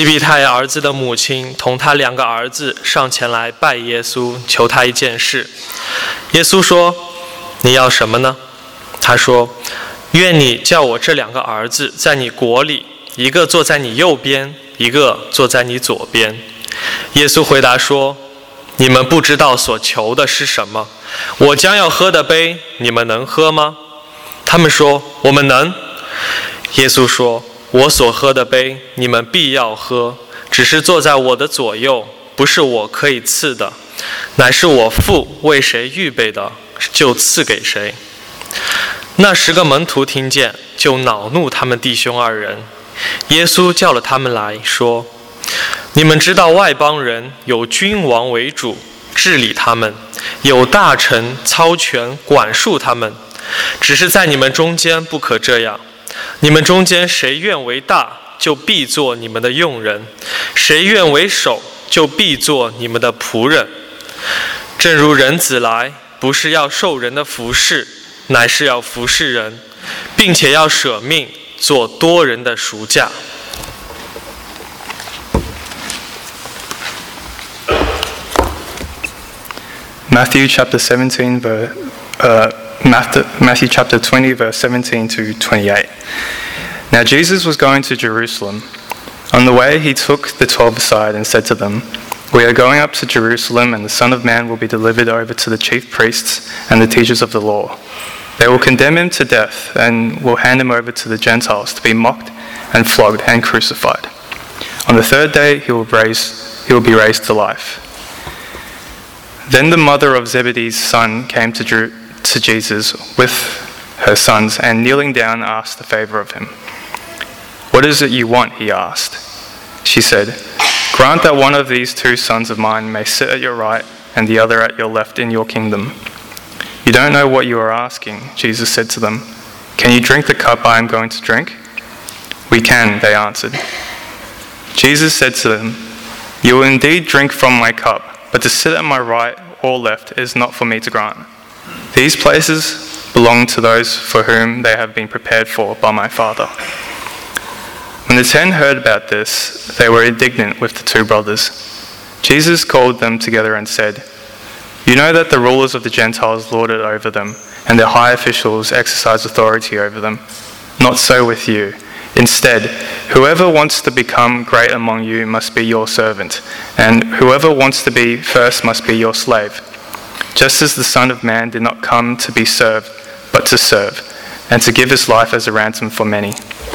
西庇太儿子的母亲同他2个儿子上前来拜耶稣，求他一件事。耶稣说：“你要什么呢？”他说：“愿你叫我这2个儿子在你国里，一个坐在你右边，一个坐在你左边。”耶稣回答说：“你们不知道所求的是什么。我将要喝的杯，你们能喝吗？”他们说：“我们能。”耶稣说：“我所喝的杯，你们必要喝，只是坐在我的左右，不是我可以赐的，乃是我父为谁预备的，就赐给谁。”那10个门徒听见，就恼怒他们弟兄2人。耶稣叫了他们来说：“你们知道外邦人有君王为主，治理他们，有大臣操权管束他们，只是在你们中间不可这样。你们中间谁愿为大，就必做你们的用人；谁愿为首，就必做你们的仆人。正如人子来，不是要受人的服事，乃是要服事人，并且要舍命做多人的赎价。” Matthew chapter 20, verse 17 to 28. Now Jesus was going to Jerusalem. On the way he took the 12 aside and said to them, "We are going up to Jerusalem, and the Son of Man will be delivered over to the chief priests and the teachers of the law. They will condemn him to death and will hand him over to the Gentiles to be mocked and flogged and crucified. On the third day he will be raised to life." Then the mother of Zebedee's son came to Jesus with her sons, and kneeling down asked a favor of him. "What is it you want?" he asked. She said, "Grant that one of these 2 sons of mine may sit at your right and the other at your left in your kingdom." "You don't know what you are asking," Jesus said to them. "Can you drink the cup I am going to drink?" "We can," they answered. Jesus said to them, "You will indeed drink from my cup, but to sit at my right or left is not for me to grant. These places belong to those for whom they have been prepared for by my Father." When the 10 heard about this, they were indignant with the 2 brothers. Jesus called them together and said, "You know that the rulers of the Gentiles lord it over them, and their high officials exercise authority over them. Not so with you. Instead, whoever wants to become great among you must be your servant, and whoever wants to be first must be your slave. Just as the Son of Man did not come to be served, but to serve, and to give his life as a ransom for many."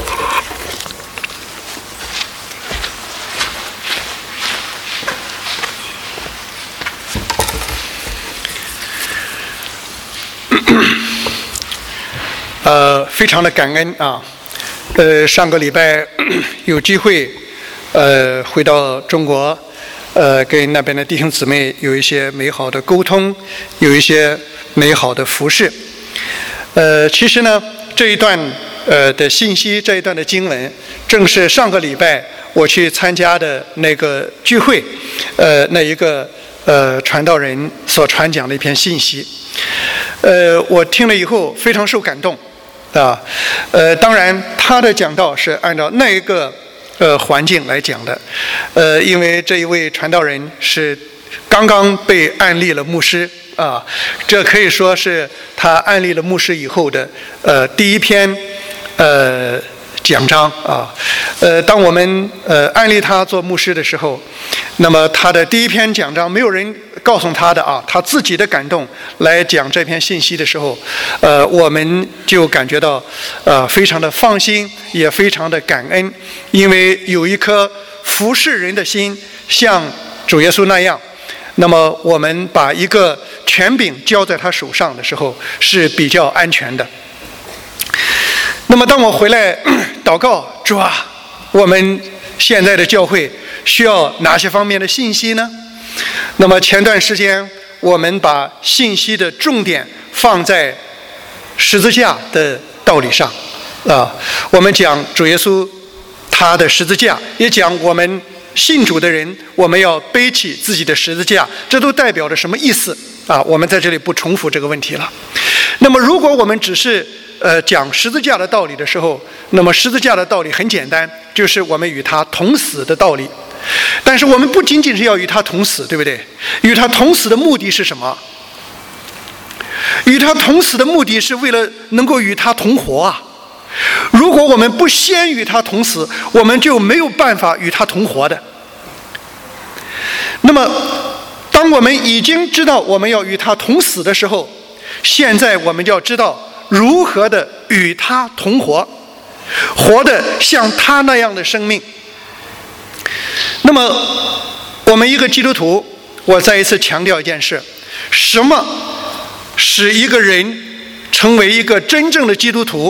非常的感恩啊。上个礼拜有机会回到中国，跟那边的弟兄姊妹有一些美好的沟通，有一些美好的服事。其实呢，这一段的信息，这一段的经文，正是上个礼拜我去参加的那个聚会，那一个传道人所传讲的一篇信息。我听了以后非常受感动。当然他的讲道是按照那一个环境来讲的，因为这一位传道人是刚刚被按立了牧师啊，这可以说是他按立了牧师以后的第一篇讲章啊。当我们按立他做牧师的时候，那么他的第一篇讲章没有人告诉他的啊，他自己的感动来讲这篇信息的时候，我们就感觉到非常的放心，也非常的感恩，因为有一颗服侍人的心，像主耶稣那样。那么我们把一个权柄交在他手上的时候是比较安全的。那么当我回来祷告，主啊，我们现在的教会需要哪些方面的信息呢？那么前段时间我们把信息的重点放在十字架的道理上啊，我们讲主耶稣他的十字架，也讲我们信主的人我们要背起自己的十字架，这都代表着什么意思啊？我们在这里不重复这个问题了。那么如果我们只是讲十字架的道理的时候，那么十字架的道理很简单，就是我们与他同死的道理。但是我们不仅仅是要与他同死，对不对？与他同死的目的是什么？与他同死的目的是为了能够与他同活啊！如果我们不先与他同死，我们就没有办法与他同活的。那么当我们已经知道我们要与他同死的时候，现在我们就要知道如何的与他同活，活得像他那样的生命。那么我们一个基督徒，我再一次强调一件事，什么使一个人成为一个真正的基督徒？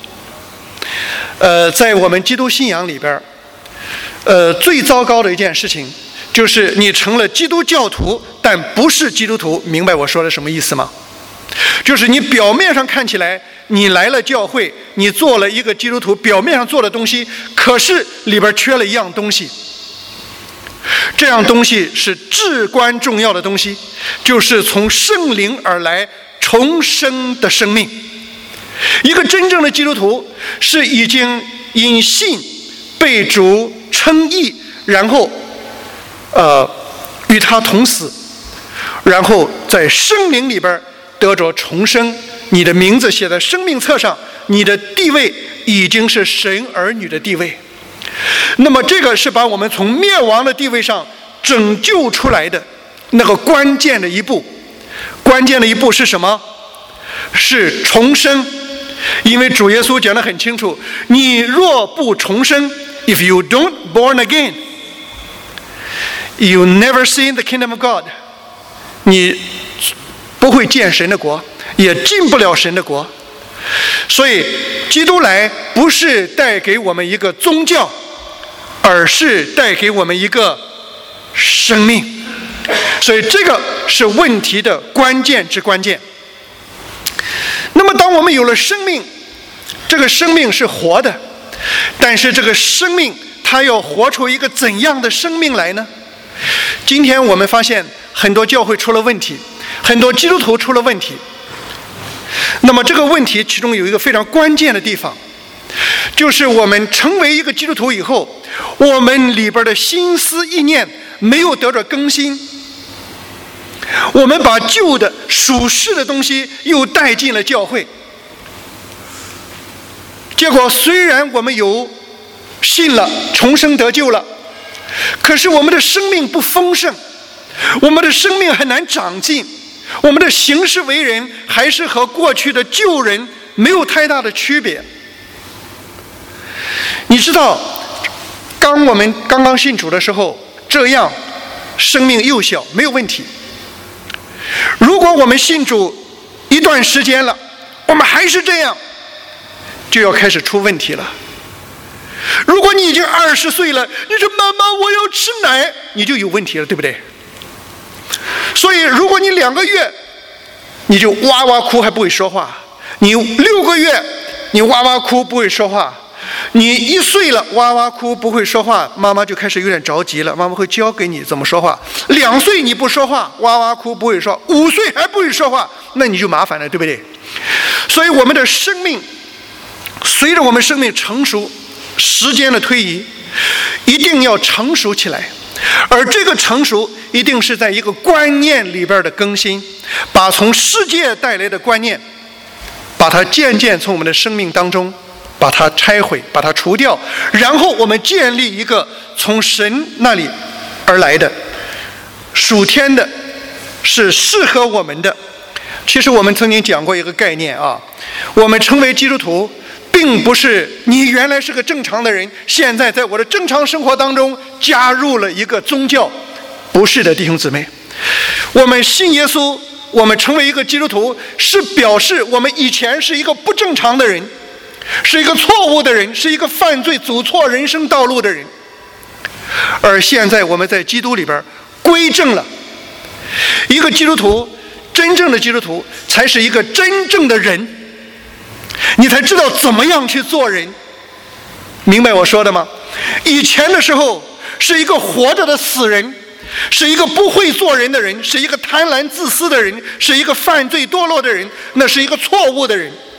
在我们基督信仰里边，最糟糕的一件事情就是你成了基督教徒，但不是基督徒。明白我说的什么意思吗？就是你表面上看起来你来了教会，你做了一个基督徒，表面上做的东西，可是里边缺了一样东西。这样东西是至关重要的东西，就是从圣灵而来重生的生命。一个真正的基督徒是已经因信被主称义，然后与他同死，然后在圣灵里边得着重生，你的名字写在生命册上，你的地位已经是神儿女的地位。那么这个是把我们从灭亡的地位上拯救出来的那个关键的一步。关键的一步是什么？是重生。因为主耶稣讲得很清楚，你若不重生， if you don't born again, you never see the kingdom of God. 你不会见神的国，也进不了神的国。所以基督来不是带给我们一个宗教，而是带给我们一个生命。所以这个是问题的关键之关键。那么当我们有了生命，这个生命是活的，但是这个生命它要活出一个怎样的生命来呢？今天我们发现很多教会出了问题，很多基督徒出了问题。那么这个问题其中有一个非常关键的地方，就是我们成为一个基督徒以后，我们里边的心思意念没有得着更新，我们把旧的属世的东西又带进了教会。结果虽然我们有信了，重生得救了，可是我们的生命不丰盛，我们的生命很难长进，我们的行事为人还是和过去的旧人没有太大的区别。你知道，我们刚刚信主的时候，这样生命幼小没有问题。如果我们信主一段时间了，我们还是这样，就要开始出问题了。如果你已经20岁了，你说妈妈我要吃奶，你就有问题了，对不对？所以如果你2个月你就哇哇哭还不会说话，你6个月你哇哇哭不会说话，你1岁了哇哇哭不会说话，妈妈就开始有点着急了，妈妈会教给你怎么说话。2岁你不说话哇哇哭不会说，5岁还不会说话，那你就麻烦了，对不对？所以我们的生命随着我们生命成熟，时间的推移一定要成熟起来，而这个成熟一定是在一个观念里边的更新，把从世界带来的观念把它渐渐从我们的生命当中把它拆毁，把它除掉，然后我们建立一个从神那里而来的属天的，是适合我们的。其实我们曾经讲过一个概念啊，我们成为基督徒并不是你原来是个正常的人，现在在我的正常生活当中加入了一个宗教，不是的，弟兄姊妹，我们信耶稣，我们成为一个基督徒，是表示我们以前是一个不正常的人，是一个错误的人，是一个犯罪走错人生道路的人，而现在我们在基督里边归正了。一个基督徒，真正的基督徒才是一个真正的人，你才知道怎么样去做人。明白我说的吗？以前的时候是一个活着的死人，是一个不会做人的人，是一个贪婪自私的人，是一个犯罪堕落的人，那是一个错误的人。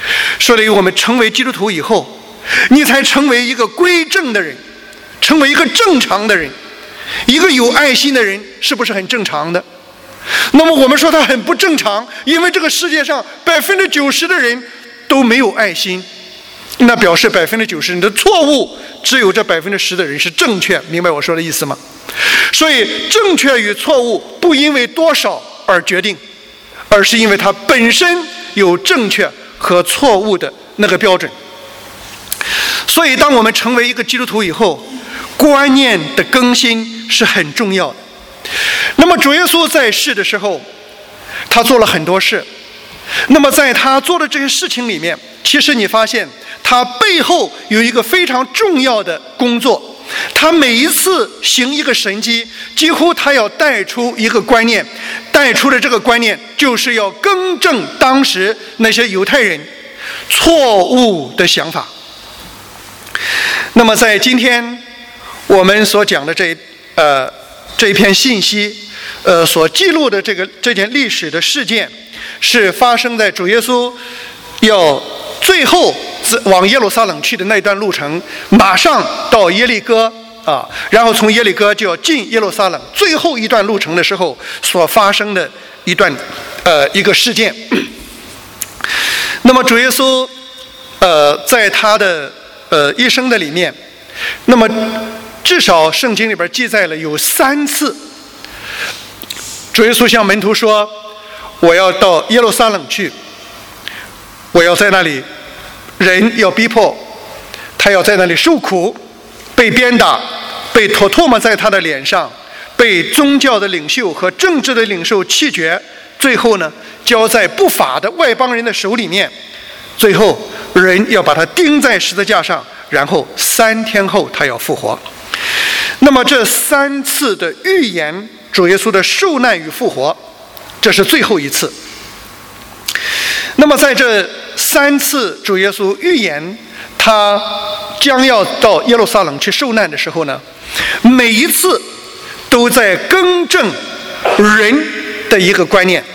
所以我们成为基督徒以后，你才成为一个归正的人，成为一个正常的人，一个有爱心的人，是不是很正常的？那么我们说他很不正常，因为这个世界上90%的人都没有爱心，那表示90%人的错误，只有这10%的人是正确，明白我说的意思吗？所以正确与错误不因为多少而决定，而是因为它本身有正确和错误的那个标准。所以当我们成为一个基督徒以后，观念的更新是很重要的。那么主耶稣在世的时候，他做了很多事，那么在他做的这些事情里面，其实你发现他背后有一个非常重要的工作。他每一次行一个神迹，几乎他要带出一个观念，带出的这个观念就是要更正当时那些犹太人错误的想法。那么在今天我们所讲的这一篇信息，所记录的这件历史的事件，是发生在主耶稣要最后往耶路撒冷去的那段路程，马上到耶利哥啊，然后从耶利哥就要进耶路撒冷，最后一段路程的时候所发生的一个事件。那么主耶稣在他的一生的里面，那么至少圣经里边记载了有3次，主耶稣向门徒说：“我要到耶路撒冷去，我要在那里，人要逼迫他，要在那里受苦，被鞭打，被唾唾沫在他的脸上，被宗教的领袖和政治的领袖弃绝，最后呢，交在不法的外邦人的手里面，最后人要把他钉在十字架上，然后3天后他要复活。”那么这3次的预言主耶稣的受难与复活，这是最后一次。那么在这3次主耶稣预言他将要到耶路撒冷去受难的时候呢，每一次都在更正人的一个观念。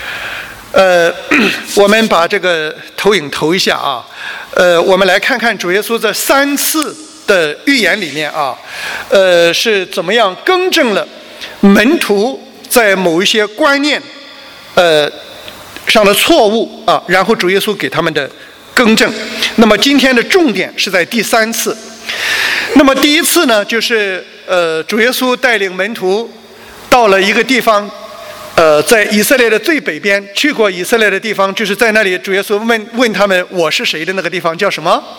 我们把这个投影投一下啊，我们来看看主耶稣这3次的预言里面啊，是怎么样更正了门徒在某一些观念上的错误啊，然后主耶稣给他们的更正。那么今天的重点是在第3次。那么第一次呢，就是主耶稣带领门徒到了一个地方，在以色列的最北边，去过以色列的地方，就是在那里主耶稣问他们我是谁的那个地方叫什么？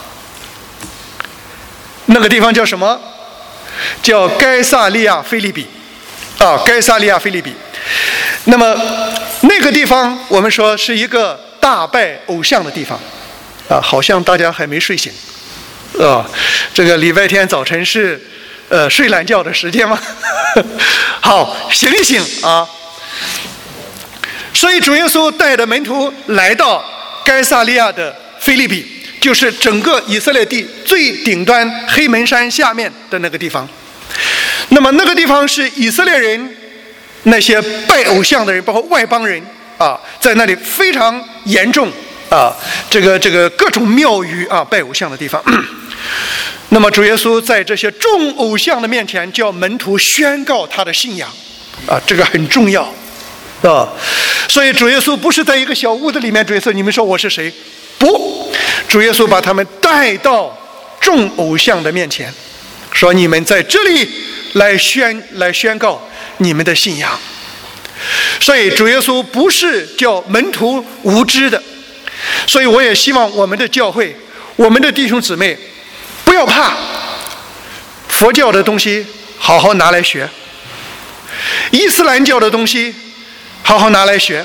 那个地方叫什么？叫该撒利亚腓立比啊，该撒利亚腓立比。那么那个地方我们说是一个大拜偶像的地方啊，好像大家还没睡醒啊。这个礼拜天早晨是睡懒觉的时间吗？好，醒一醒啊。所以主耶稣带着门徒来到该撒利亚的腓立比，就是整个以色列地最顶端黑门山下面的那个地方。那么那个地方是以色列人那些拜偶像的人，包括外邦人啊，在那里非常严重啊，这个各种庙宇啊，拜偶像的地方。那么主耶稣在这些众偶像的面前，叫门徒宣告他的信仰啊，这个很重要啊。所以主耶稣不是在一个小屋子里面，主耶稣你们说我是谁？不，主耶稣把他们带到众偶像的面前，说你们在这里来宣告你们的信仰。所以主耶稣不是叫门徒无知的。所以我也希望我们的教会，我们的弟兄姊妹不要怕佛教的东西，好好拿来学；伊斯兰教的东西好好拿来学；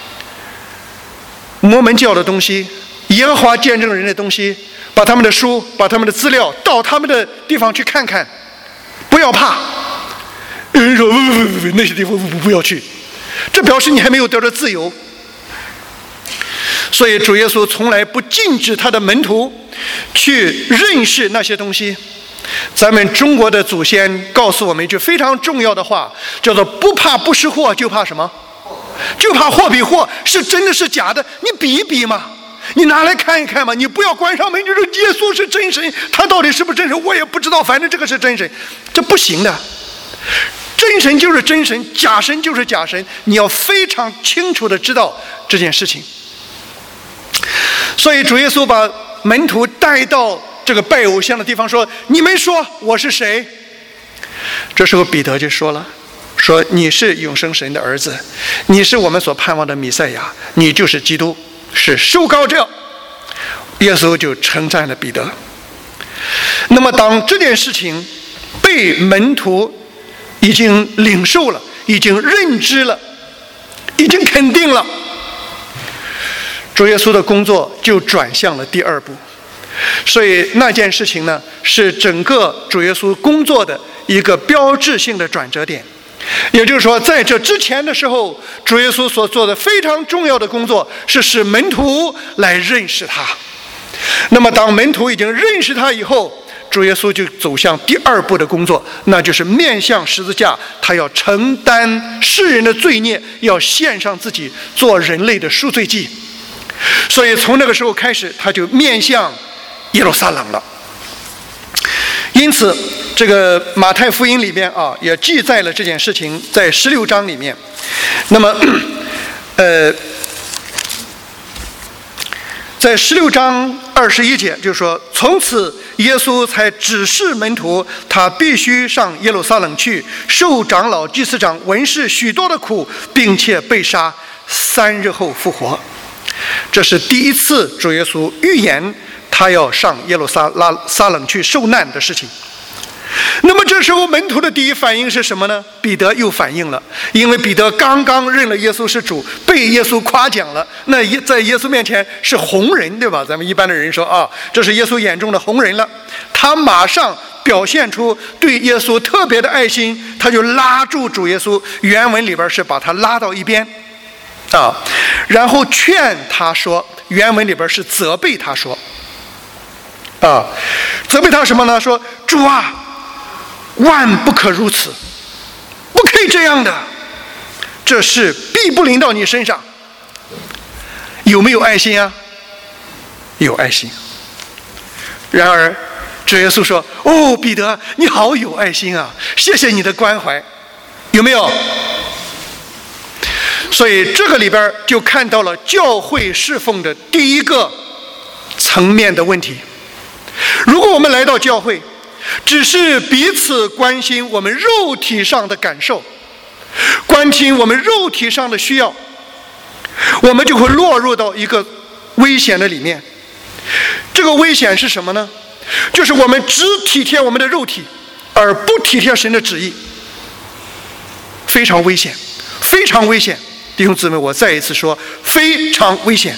摩门教的东西，耶和华见证人的东西，把他们的书，把他们的资料到他们的地方去看看，不要怕。有人说不，那些地方不要去，这表示你还没有得到自由。所以主耶稣从来不禁止他的门徒去认识那些东西。咱们中国的祖先告诉我们一句非常重要的话，叫做不怕不识货，就怕什么？就怕货比货是真的是假的，你比一比嘛。 你拿来看一看嘛，你不要关上门就说耶稣是真神，他到底是不是真神我也不知道，反正这个是真神，这不行的。真神就是真神，假神就是假神，你要非常清楚的知道这件事情。所以主耶稣把门徒带到这个拜偶像的地方，说：“你们说我是谁？”这时候彼得就说了：“说你是永生神的儿子，你是我们所盼望的弥赛亚，你就是基督，是受膏者。”耶稣就称赞了彼得。那么当这件事情被门徒已经领受了，已经认知了，已经肯定了，主耶稣的工作就转向了第二步。所以那件事情呢，是整个主耶稣工作的一个标志性的转折点。也就是说，在这之前的时候，主耶稣所做的非常重要的工作是使门徒来认识他。那么当门徒已经认识他以后，主耶稣就走向第二步的工作，那就是面向十字架，他要承担世人的罪孽，要献上自己做人类的赎罪祭。所以从那个时候开始，他就面向耶路撒冷了。因此这个马太福音里面也记载了这件事情，在16章里面。那么在16章21节就说，从此耶稣才指示门徒，他必须上耶路撒冷去，受长老、祭司长、文士许多的苦，并且被杀，3日后复活。这是第一次主耶稣预言他要上耶路撒冷去受难的事情。那么这时候门徒的第一反应是什么呢？彼得又反应了，因为彼得刚刚认了耶稣是主，被耶稣夸奖了，那在耶稣面前是红人，对吧？咱们一般的人说这是耶稣眼中的红人了。他马上表现出对耶稣特别的爱心，他就拉住主耶稣，原文里边是把他拉到一边然后劝他说，原文里边是责备他说责备他什么呢？说主啊，万不可如此，不可以这样的，这事必不临到你身上。有没有爱心啊？有爱心。然而主耶稣说：“彼得，你好有爱心啊，谢谢你的关怀。”有没有？所以这个里边就看到了教会侍奉的第一个层面的问题。如果我们来到教会，只是彼此关心我们肉体上的感受，关心我们肉体上的需要，我们就会落入到一个危险的里面。这个危险是什么呢？就是我们只体贴我们的肉体，而不体贴神的旨意。非常危险，非常危险。弟兄姊妹，我再一次说，非常危险。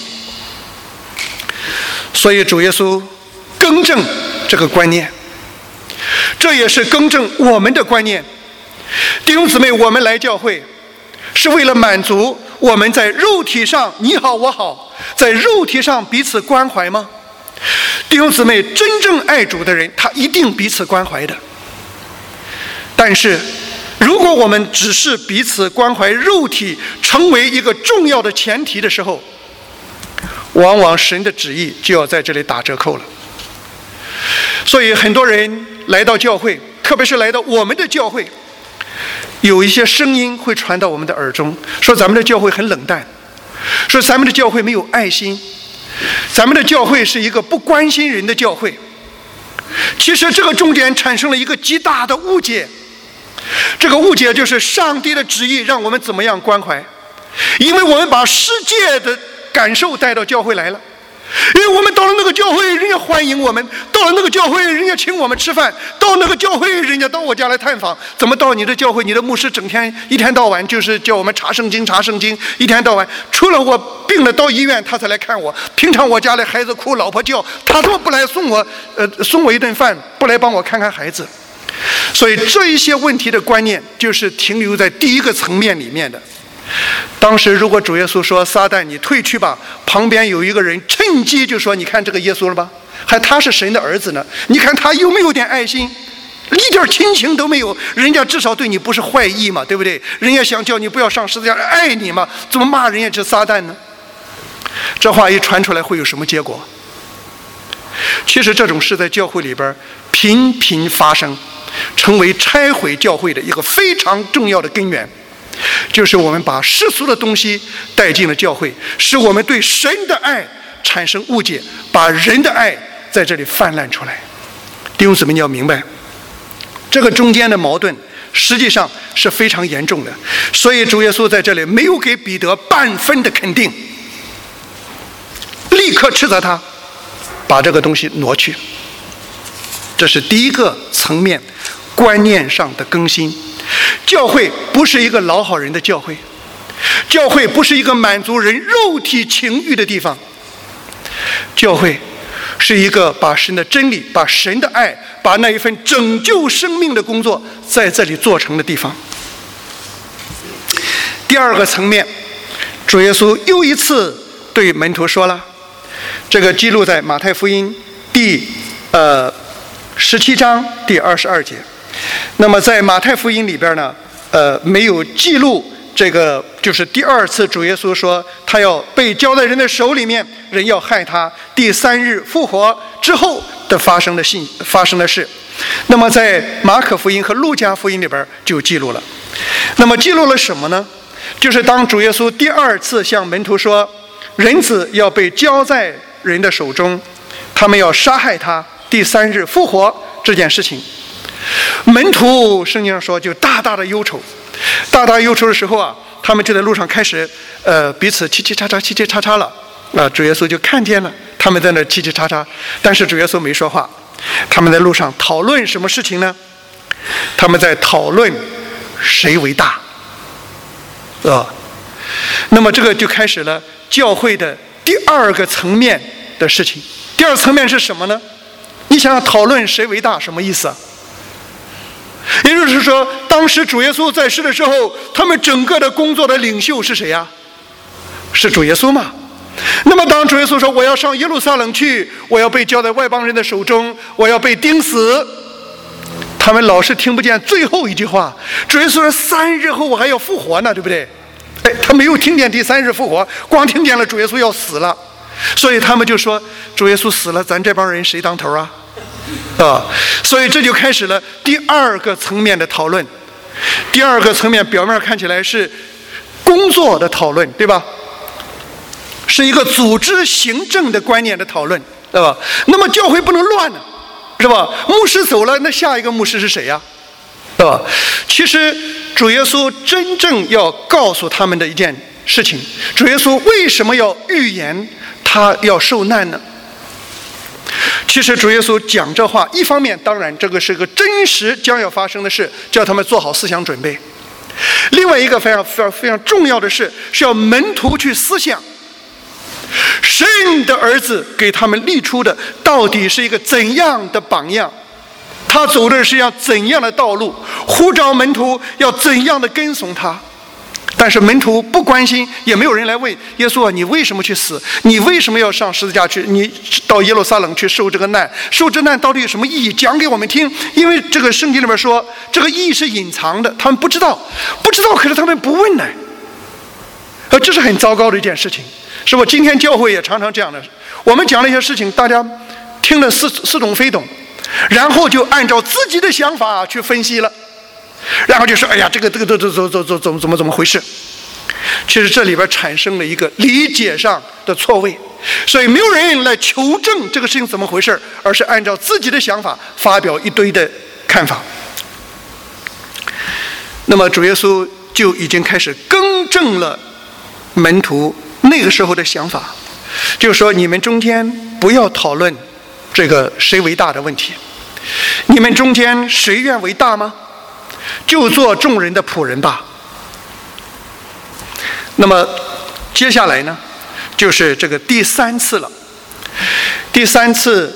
所以主耶稣更正这个观念，这也是更正我们的观念。弟兄姊妹，我们来教会是为了满足我们在肉体上你好我好，在肉体上彼此关怀吗？弟兄姊妹，真正爱主的人，他一定彼此关怀的。但是如果我们只是彼此关怀肉体成为一个重要的前提的时候，往往神的旨意就要在这里打折扣了。所以很多人来到教会，特别是来到我们的教会，有一些声音会传到我们的耳中，说咱们的教会很冷淡，说咱们的教会没有爱心，咱们的教会是一个不关心人的教会。其实这个重点产生了一个极大的误解，这个误解就是上帝的旨意让我们怎么样关怀，因为我们把世界的感受带到教会来了，因为我们到了那个教会人家欢迎我们，到了那个教会人家请我们吃饭，到那个教会人家到我家来探访。怎么到你的教会，你的牧师整天一天到晚就是叫我们查圣经查圣经，一天到晚除了我病了到医院他才来看我，平常我家里孩子哭老婆叫，他怎么不来送我一顿饭，不来帮我看看孩子。所以这一些问题的观念就是停留在第一个层面里面的。当时如果主耶稣说撒旦你退去吧，旁边有一个人趁机就说，你看这个耶稣了吧，还他是神的儿子呢，你看他有没有点爱心，一点亲情都没有，人家至少对你不是坏意嘛，对不对？人家想叫你不要上十字架，爱你嘛，怎么骂人家是撒旦呢？ 这话一传出来会有什么结果？其实这种事在教会里边频频发生，成为拆毁教会的一个非常重要的根源，就是我们把世俗的东西带进了教会，使我们对神的爱产生误解，把人的爱在这里泛滥出来。弟兄姊妹，你要明白，这个中间的矛盾实际上是非常严重的，所以主耶稣在这里没有给彼得半分的肯定，立刻斥责他把这个东西挪去。这是第一个层面观念上的更新。教会不是一个老好人的教会，教会不是一个满足人肉体情欲的地方，教会是一个把神的真理、把神的爱、把那一份拯救生命的工作在这里做成的地方。第二个层面，主耶稣又一次对门徒说了，这个记录在马太福音第17章第22节。那么在马太福音里边呢，没有记录这个，就是第二次主耶稣说他要被交在人的手里面，人要害他，第3日复活之后的发生的事。那么在马可福音和路加福音里边就记录了。那么记录了什么呢？就是当主耶稣第二次向门徒说人子要被交在人的手中，他们要杀害他，第3日复活这件事情，门徒圣经上说就大大的忧愁。大大忧愁的时候啊，他们就在路上开始彼此嘁嘁喳喳了主耶稣就看见了他们在那嘁嘁喳喳，但是主耶稣没说话。他们在路上讨论什么事情呢？他们在讨论谁为大那么这个就开始了教会的第二个层面的事情。第二层面是什么呢？你想想讨论谁为大什么意思啊？也就是说，当时主耶稣在世的时候，他们整个的工作的领袖是谁呀？是主耶稣嘛。那么当主耶稣说我要上耶路撒冷去，我要被交在外邦人的手中，我要被钉死，他们老是听不见最后一句话。主耶稣说3日后我还要复活呢，对不对？他没有听见第3日复活，光听见了主耶稣要死了，所以他们就说主耶稣死了，咱这帮人谁当头啊？所以这就开始了第二个层面的讨论。第二个层面表面看起来是工作的讨论，对吧？是一个组织行政的观念的讨论，对吧？那么教会不能乱呢，是吧？牧师走了，那下一个牧师是谁呀？对吧？其实主耶稣真正要告诉他们的一件事情，主耶稣为什么要预言他要受难呢？其实主耶稣讲这话，一方面当然这个是个真实将要发生的事，叫他们做好思想准备。另外一个非常重要的事，是要门徒去思想神的儿子给他们立出的到底是一个怎样的榜样，他走的是要怎样的道路，呼召门徒要怎样的跟从他。但是门徒不关心，也没有人来问耶稣啊，你为什么去死？你为什么要上十字架去？你到耶路撒冷去受这个难，受这难到底有什么意义？讲给我们听。因为这个圣经里面说，这个意义是隐藏的，他们不知道，可是他们不问呢。这是很糟糕的一件事情，是吧？今天教会也常常这样的，我们讲了一些事情，大家听得似懂非懂，然后就按照自己的想法去分析了。然后就说，哎呀，这个怎么回事？其实这里边产生了一个理解上的错位，所以没有人来求证这个事情怎么回事，而是按照自己的想法发表一堆的看法。那么主耶稣就已经开始更正了门徒那个时候的想法，就是说你们中间不要讨论这个谁为大的问题，你们中间谁愿为大吗？就做众人的仆人吧。那么接下来呢，就是这个第3次了。第3次，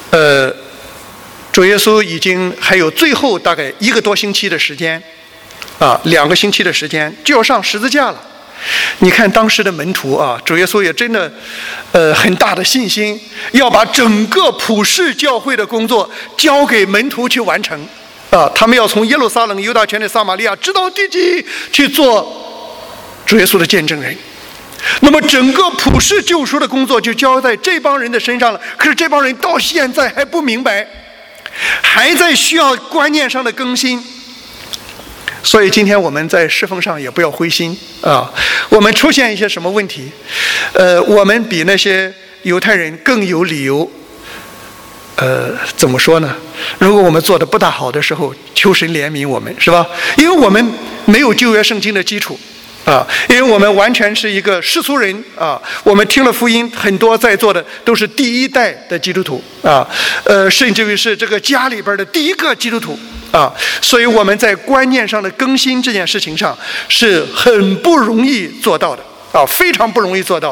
主耶稣已经还有最后大概1个多星期的时间，2个星期的时间就要上十字架了。你看当时的门徒啊，主耶稣也真的很大的信心，要把整个普世教会的工作交给门徒去完成。他们要从耶路撒冷、犹大全的撒玛利亚直到地极去做主耶稣的见证人。 那么整个普世救赎的工作就交在这帮人的身上了。可是这帮人到现在还不明白，还在需要观念上的更新。所以今天我们在侍奉上也不要灰心啊。我们出现一些什么问题，我们比那些犹太人更有理由。怎么说呢？如果我们做的不大好的时候，求神怜悯我们，是吧？因为我们没有旧约圣经的基础啊，因为我们完全是一个世俗人啊。我们听了福音，很多在座的都是第一代的基督徒啊，甚至于是这个家里边的第一个基督徒啊。所以我们在观念上的更新这件事情上是很不容易做到的啊，非常不容易做到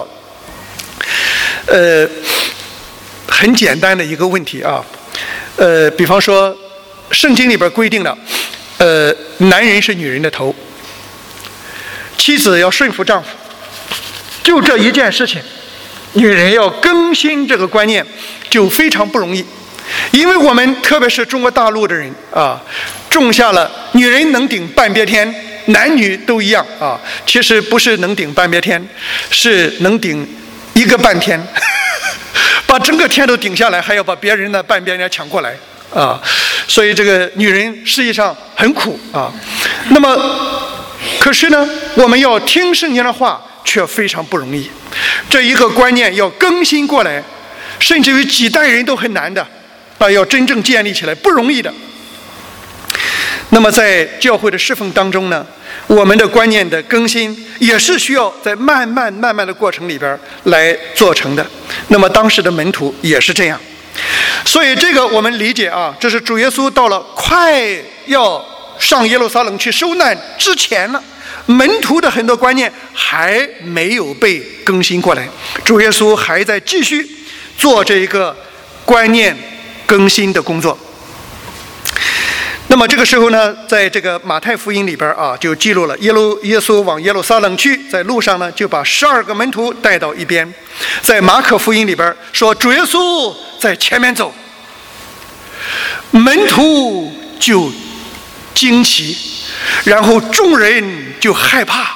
的。很简单的一个问题啊，比方说，圣经里边规定了，男人是女人的头，妻子要顺服丈夫，就这一件事情，女人要更新这个观念就非常不容易，因为我们特别是中国大陆的人啊，种下了女人能顶半边天，男女都一样啊，其实不是能顶半边天，是能顶一个半天。把整个天都顶下来，还要把别人的半边天抢过来啊！所以这个女人实际上很苦啊。那么，可是呢，我们要听圣经的话，却非常不容易。这一个观念要更新过来，甚至于几代人都很难的啊，要真正建立起来不容易的。那么在教会的侍奉当中呢，我们的观念的更新也是需要在慢慢的过程里边来做成的。那么当时的门徒也是这样，所以这个我们理解啊，这是主耶稣到了快要上耶路撒冷去受难之前了，门徒的很多观念还没有被更新过来，主耶稣还在继续做这一个观念更新的工作。那么这个时候呢，在这个马太福音里边啊，就记录了耶稣往耶路撒冷去，在路上呢就把12个门徒带到一边。在马可福音里边说，主耶稣在前面走，门徒就惊奇，然后众人就害怕。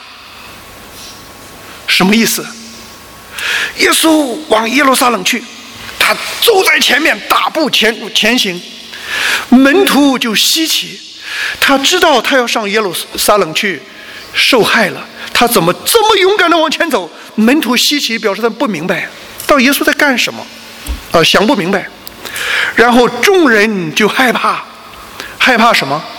什么意思？耶稣往耶路撒冷去，他走在前面，大步前行。门徒就稀奇，他知道他要上耶路撒冷去受害了，他怎么这么勇敢地往前走？门徒稀奇，表示他不明白到底耶稣在干什么，想不明白。然后众人就害怕，害怕什么？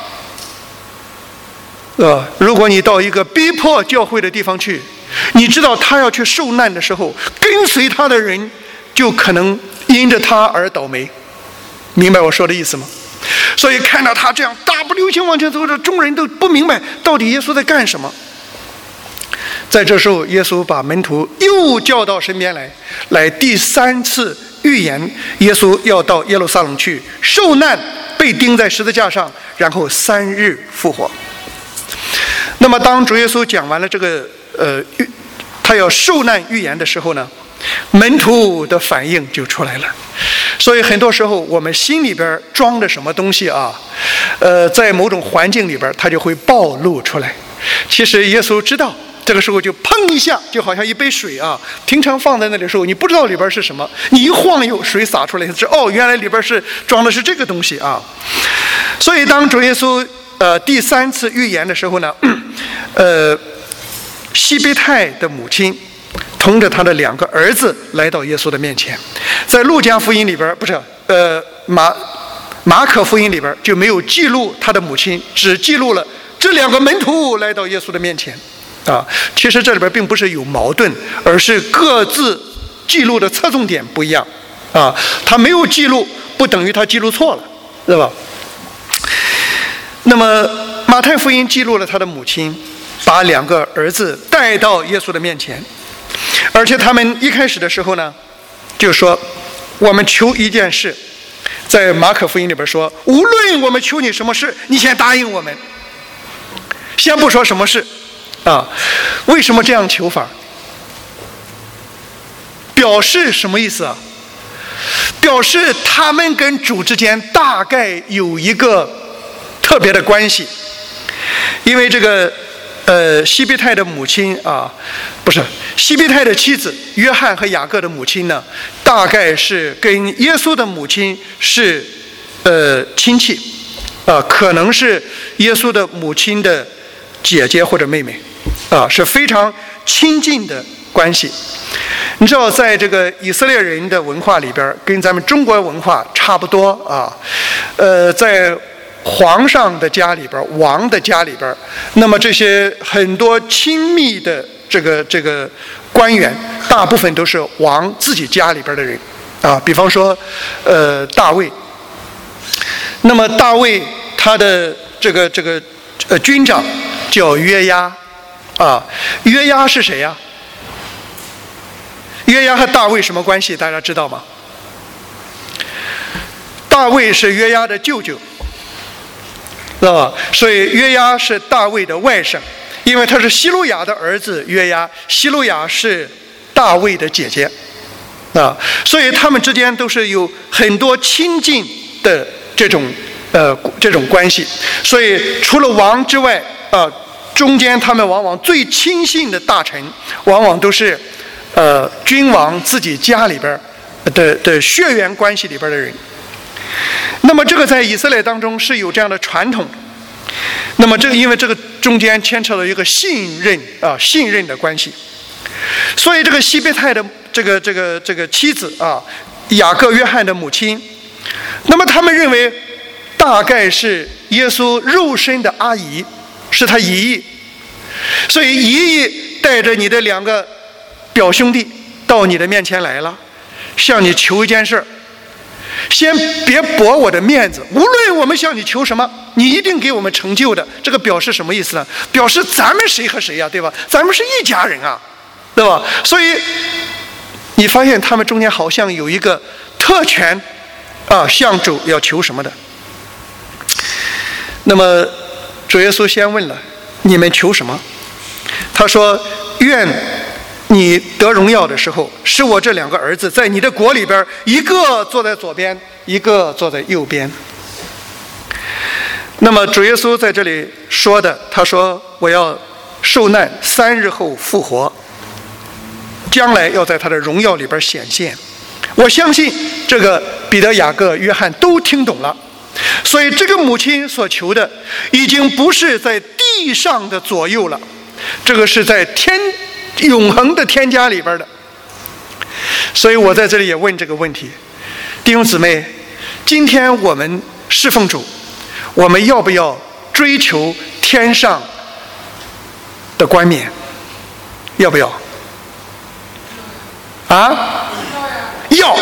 如果你到一个逼迫教会的地方去，你知道他要去受难的时候，跟随他的人就可能因着他而倒霉。明白我说的意思吗？所以看到他这样大步流星往前走着，众人都不明白到底耶稣在干什么。在这时候，耶稣把门徒又叫到身边来第3次预言耶稣要到耶路撒冷去受难，被钉在十字架上，然后3日复活。那么当主耶稣讲完了这个他要受难预言的时候呢，门徒的反应就出来了。所以很多时候我们心里边装着什么东西啊，在某种环境里边它就会暴露出来。其实耶稣知道，这个时候就砰一下，就好像一杯水啊，平常放在那里的时候你不知道里边是什么，你一晃悠水洒出来，原来里边是装的是这个东西啊。所以当主耶稣第3次预言的时候呢，西庇太的母亲同着他的2个儿子来到耶稣的面前。在路加福音里边，不是马可福音里边就没有记录他的母亲，只记录了这2个门徒来到耶稣的面前啊。其实这里边并不是有矛盾，而是各自记录的侧重点不一样啊。他没有记录不等于他记录错了，对吧？那么马太福音记录了他的母亲把2个儿子带到耶稣的面前，而且他们一开始的时候呢就说，我们求一件事。在马可福音里边说，无论我们求你什么事，你先答应我们。先不说什么事啊，为什么这样求法？表示什么意思啊？表示他们跟主之间大概有一个特别的关系。因为这个西庇太的母亲啊，不是西庇太的妻子约翰和雅各的母亲呢，大概是跟耶稣的母亲是亲戚可能是耶稣的母亲的姐姐或者妹妹是非常亲近的关系。你知道，在这个以色列人的文化里边，跟咱们中国文化差不多在皇上的家里边，王的家里边，那么这些很多亲密的这个官员，大部分都是王自己家里边的人比方说大卫。那么大卫他的这个军长叫约押约押是谁呀？约押和大卫什么关系？大家知道吗？大卫是约押的舅舅，知道吧？所以约押是大卫的外甥，因为他是希路亚的儿子约押，希路亚是大卫的姐姐所以他们之间都是有很多亲近的这种关系。所以除了王之外中间他们往往最亲信的大臣，往往都是君王自己家里边的血缘关系里边的人。那么这个在以色列当中是有这样的传统。那么因为这个中间牵扯到一个信任的关系，所以这个西庇太的这个妻子雅各约翰的母亲，那么他们认为大概是耶稣肉身的阿姨，是他姨姨，所以姨姨带着你的2个表兄弟到你的面前来了，向你求一件事，先别驳我的面子，无论我们向你求什么，你一定给我们成就的。这个表示什么意思呢？表示咱们谁和谁呀，对吧？咱们是一家人对吧？所以你发现他们中间好像有一个特权向主要求什么的。那么主耶稣先问了，你们求什么？他说，愿你得荣耀的时候，使我这2个儿子在你的国里边，一个坐在左边，一个坐在右边。那么主耶稣在这里说的，他说我要受难，3日后复活，将来要在他的荣耀里边显现。我相信这个彼得、雅各、约翰都听懂了。所以这个母亲所求的已经不是在地上的左右了，这个是在永恒的天家里边的。所以我在这里也问这个问题，弟兄姊妹，今天我们侍奉主，我们要不要追求天上的冠冕？要不要？要。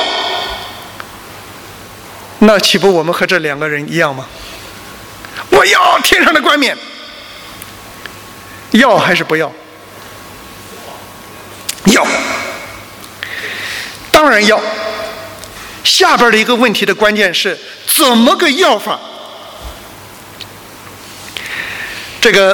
那岂不我们和这2个人一样吗？我要天上的冠冕，要还是不要？要，当然要。下边的一个问题的关键是怎么个要法？这个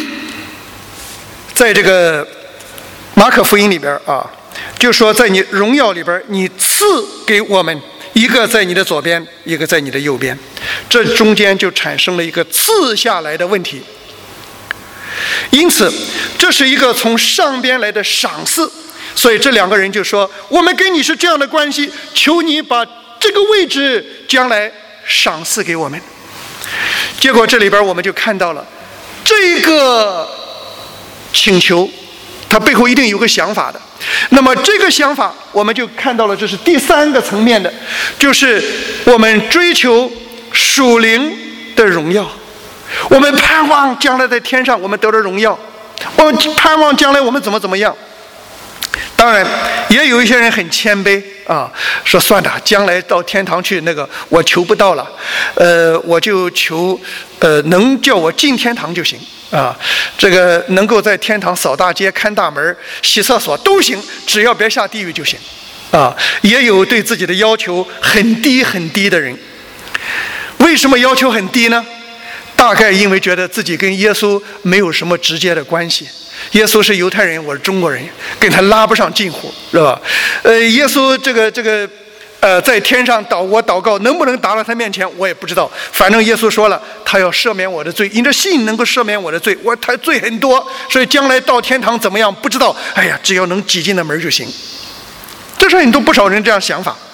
在这个马可福音里边就说在你荣耀里边，你赐给我们一个在你的左边，一个在你的右边，这中间就产生了一个赐下来的问题。因此这是一个从上边来的赏赐，所以这2个人就说，我们跟你是这样的关系，求你把这个位置将来赏赐给我们。结果这里边我们就看到了这个请求它背后一定有个想法的。那么这个想法我们就看到了，这是第3个层面的，就是我们追求属灵的荣耀，我们盼望将来在天上我们得了荣耀，我们盼望将来我们怎么样。当然也有一些人很谦卑说算了，将来到天堂去那个我求不到了，我就求能叫我进天堂就行这个能够在天堂扫大街、看大门、洗厕所都行，只要别下地狱就行也有对自己的要求很低很低的人。为什么要求很低呢？大概因为觉得自己跟耶稣没有什么直接的关系，耶稣是犹太人，我是中国人，跟他拉不上近乎，是吧？耶稣这个在天上我祷告能不能达到他面前，我也不知道。反正耶稣说了，他要赦免我的罪，因着信能够赦免我的罪。他罪很多，所以将来到天堂怎么样不知道。哎呀，只要能挤进那门就行。这是很多不少人这样想法。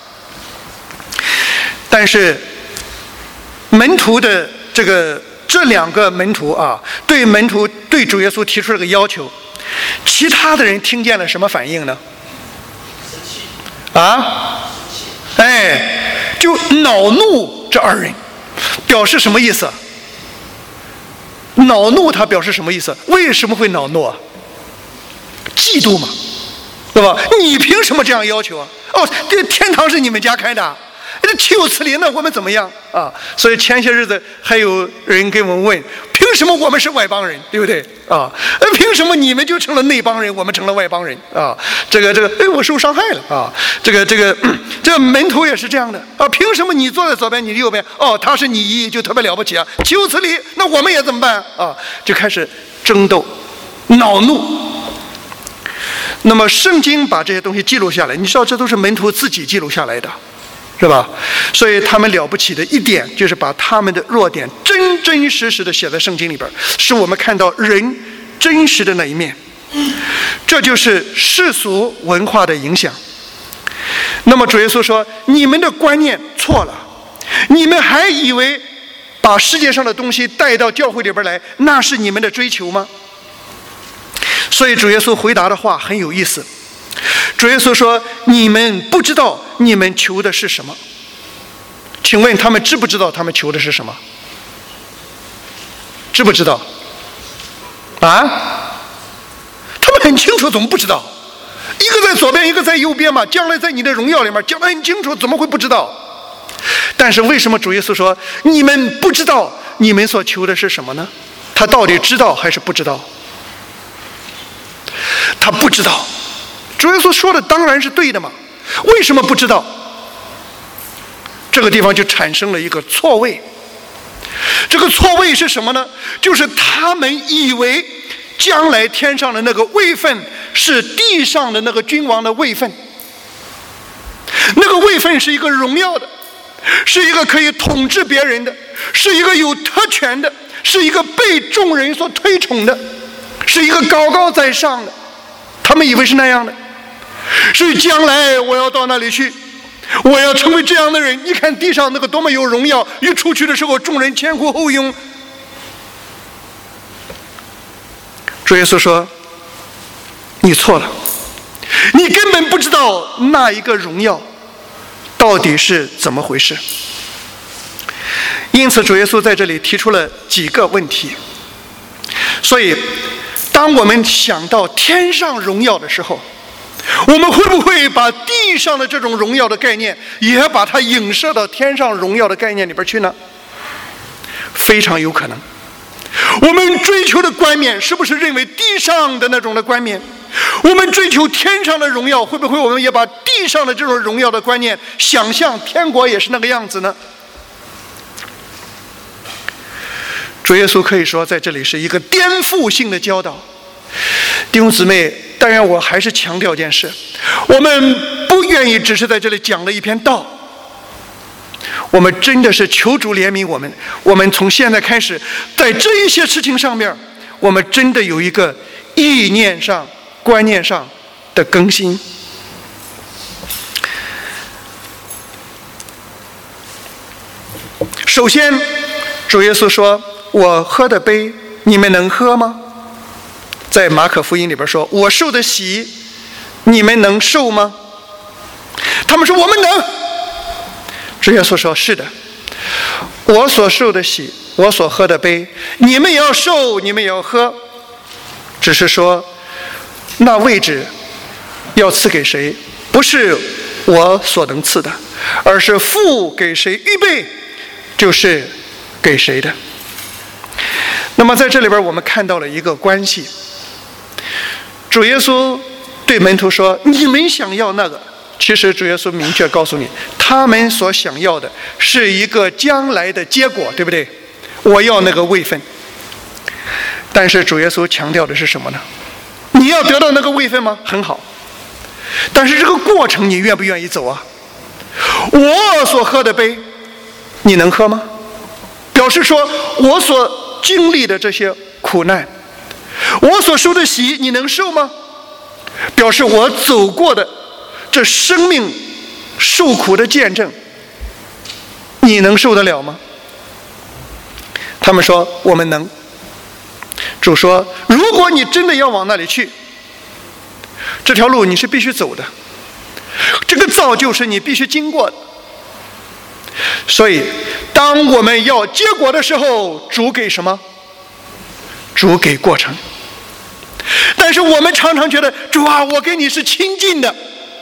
但是门徒的这两个门徒啊，对主耶稣提出了个要求，其他的人听见了什么反应呢？就恼怒这二人，表示什么意思？恼怒他表示什么意思？为什么会恼怒啊？嫉妒嘛，对吧？你凭什么这样要求啊？这天堂是你们家开的，这岂有此理！那我们怎么样啊？所以前些日子还有人给我们问，凭什么我们是外邦人，对不对啊？凭什么你们就成了内邦人，我们成了外邦人啊？我受伤害了啊！这门徒也是这样的啊！凭什么你坐在左边，你右边？他是你一就特别了不起啊？岂有此理！那我们也怎么办啊？就开始争斗、恼怒。那么圣经把这些东西记录下来，你知道这都是门徒自己记录下来的。是吧？所以他们了不起的一点就是把他们的弱点真真实实的写在圣经里边，使我们看到人真实的那一面。这就是世俗文化的影响。那么主耶稣说，你们的观念错了，你们还以为把世界上的东西带到教会里边来，那是你们的追求吗？所以主耶稣回答的话很有意思。主耶稣说，你们不知道你们求的是什么。请问他们知不知道他们求的是什么？知不知道啊？他们很清楚，怎么不知道？一个在左边，一个在右边嘛，将来在你的荣耀里面讲得很清楚，怎么会不知道？但是为什么主耶稣说你们不知道你们所求的是什么呢？他到底知道还是不知道？他不知道。主耶稣说的当然是对的嘛，为什么不知道？这个地方就产生了一个错位。这个错位是什么呢？就是他们以为将来天上的那个位分是地上的那个君王的位分，那个位分是一个荣耀的，是一个可以统治别人的，是一个有特权的，是一个被众人所推崇的，是一个高高在上的。他们以为是那样的，所以将来我要到那里去，我要成为这样的人。你看地上那个多么有荣耀，一出去的时候众人前呼后拥。主耶稣说，你错了，你根本不知道那一个荣耀到底是怎么回事。因此主耶稣在这里提出了几个问题。所以当我们想到天上荣耀的时候，我们会不会把地上的这种荣耀的概念也把它影射到天上荣耀的概念里边去呢？非常有可能。我们追求的冠冕是不是认为地上的那种的冠冕？我们追求天上的荣耀，会不会我们也把地上的这种荣耀的观念想象天国也是那个样子呢？主耶稣可以说在这里是一个颠覆性的教导。弟兄姊妹，当然我还是强调一件事，我们不愿意只是在这里讲了一篇道，我们真的是求主怜悯我们。我们从现在开始在这一些事情上面，我们真的有一个意念上观念上的更新。首先主耶稣说，我喝的杯你们能喝吗？在马可福音里边说，我受的洗你们能受吗？他们说我们能。主耶稣说，是的，我所受的洗，我所喝的杯，你们也要受，你们也要喝，只是说那位置要赐给谁，不是我所能赐的，而是父给谁预备就是给谁的。那么在这里边我们看到了一个关系，主耶稣对门徒说，你们想要那个，其实主耶稣明确告诉你，他们所想要的是一个将来的结果，对不对？我要那个位分。但是主耶稣强调的是什么呢？你要得到那个位分吗？很好，但是这个过程你愿不愿意走啊？ 我所喝的杯，你能喝吗？表示说我所经历的这些苦难，我所受的洗，你能受吗？表示我走过的这生命受苦的见证，你能受得了吗？他们说我们能。主说，如果你真的要往那里去，这条路你是必须走的，这个造就是你必须经过的。所以当我们要结果的时候，主给什么？主给过程。但是我们常常觉得，主啊，我跟你是亲近的，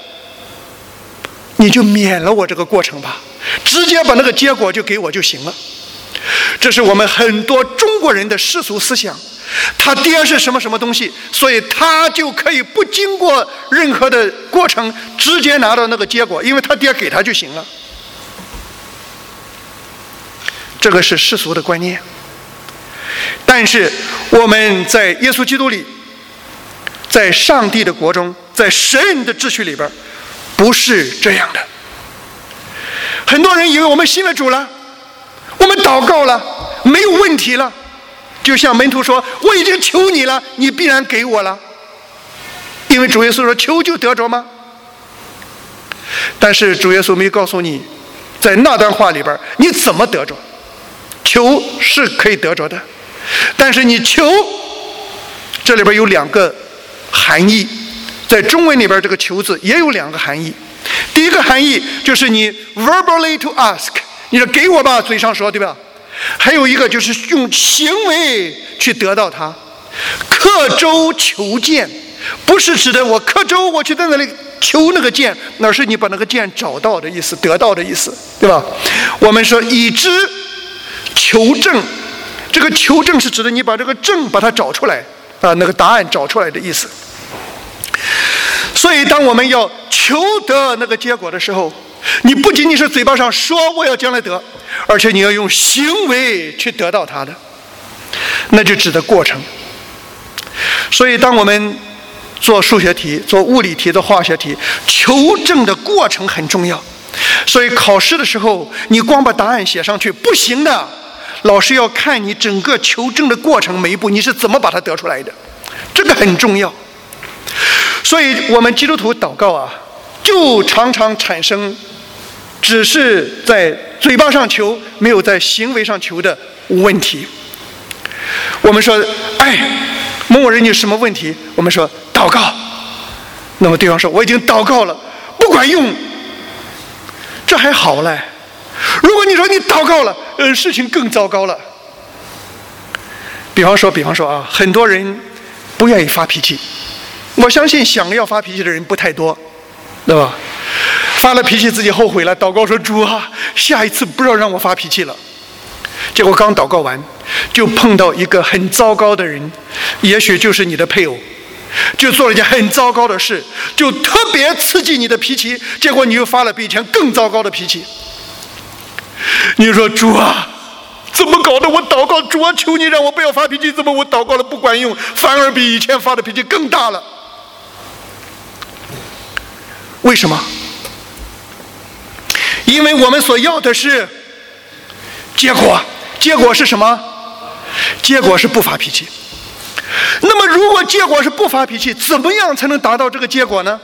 你就免了我这个过程吧，直接把那个结果就给我就行了。这是我们很多中国人的世俗思想，他爹是什么什么东西，所以他就可以不经过任何的过程直接拿到那个结果，因为他爹给他就行了。这个是世俗的观念。但是我们在耶稣基督里，在上帝的国中，在神的秩序里边，不是这样的。很多人以为我们信了主了，我们祷告了，没有问题了，就像门徒说，我已经求你了，你必然给我了。因为主耶稣说，求就得着吗？但是主耶稣没告诉你，在那段话里边你怎么得着。求是可以得着的，但是你求这里边有两个含义，在中文里边这个求字也有两个含义。第一个含义就是你 verbally to ask， 你说给我吧，嘴上说，对吧？还有一个就是用行为去得到它。刻舟求剑，不是指的我刻舟我去在那里求那个剑，而是你把那个剑找到的意思，得到的意思，对吧？我们说已知求证，这个求证是指的你把这个证把它找出来啊，那个答案找出来的意思。所以当我们要求得那个结果的时候，你不仅仅是嘴巴上说我要将来得，而且你要用行为去得到它的，那就指的过程。所以当我们做数学题、做物理题、做化学题，求证的过程很重要。所以考试的时候你光把答案写上去不行的，老师要看你整个求证的过程，每一步你是怎么把它得出来的，这个很重要。所以我们基督徒祷告啊，就常常产生只是在嘴巴上求，没有在行为上求的问题。我们说，某某人你有什么问题？我们说祷告。那么对方说我已经祷告了，不管用，这还好嘞。如果你说你祷告了，事情更糟糕了。比方说啊，很多人不愿意发脾气，我相信想要发脾气的人不太多，对吧？发了脾气自己后悔了，祷告说主啊，下一次不要让我发脾气了。结果刚祷告完，就碰到一个很糟糕的人，也许就是你的配偶，就做了一件很糟糕的事，就特别刺激你的脾气，结果你又发了比以前更糟糕的脾气。你说主啊，怎么搞的？我祷告主啊，求你让我不要发脾气，怎么我祷告了不管用，反而比以前发的脾气更大了？为什么？因为我们所要的是结果。结果是什么？结果是不发脾气。那么如果结果是不发脾气，怎么样才能达到这个结果呢？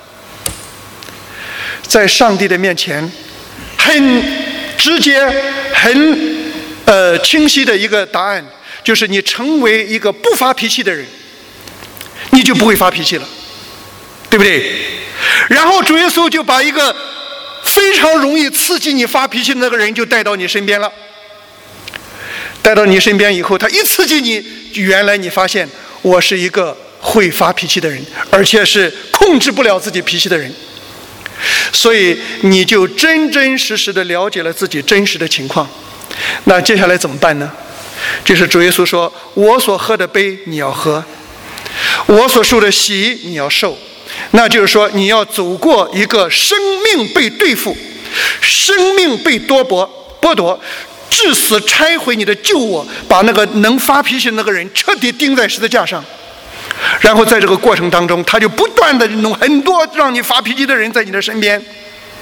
在上帝的面前很直接很清晰的一个答案，就是你成为一个不发脾气的人，你就不会发脾气了，对不对？然后主耶稣就把一个非常容易刺激你发脾气的那个人就带到你身边了。带到你身边以后，他一刺激你，原来你发现我是一个会发脾气的人，而且是控制不了自己脾气的人。所以你就真真实实的了解了自己真实的情况。那接下来怎么办呢？就是主耶稣说，我所喝的杯你要喝，我所受的洗你要受。那就是说你要走过一个生命被对付，生命被剥夺，至死拆毁你的旧我，把那个能发脾气的那个人彻底钉在十字架上。然后在这个过程当中，他就不断的弄很多让你发脾气的人在你的身边，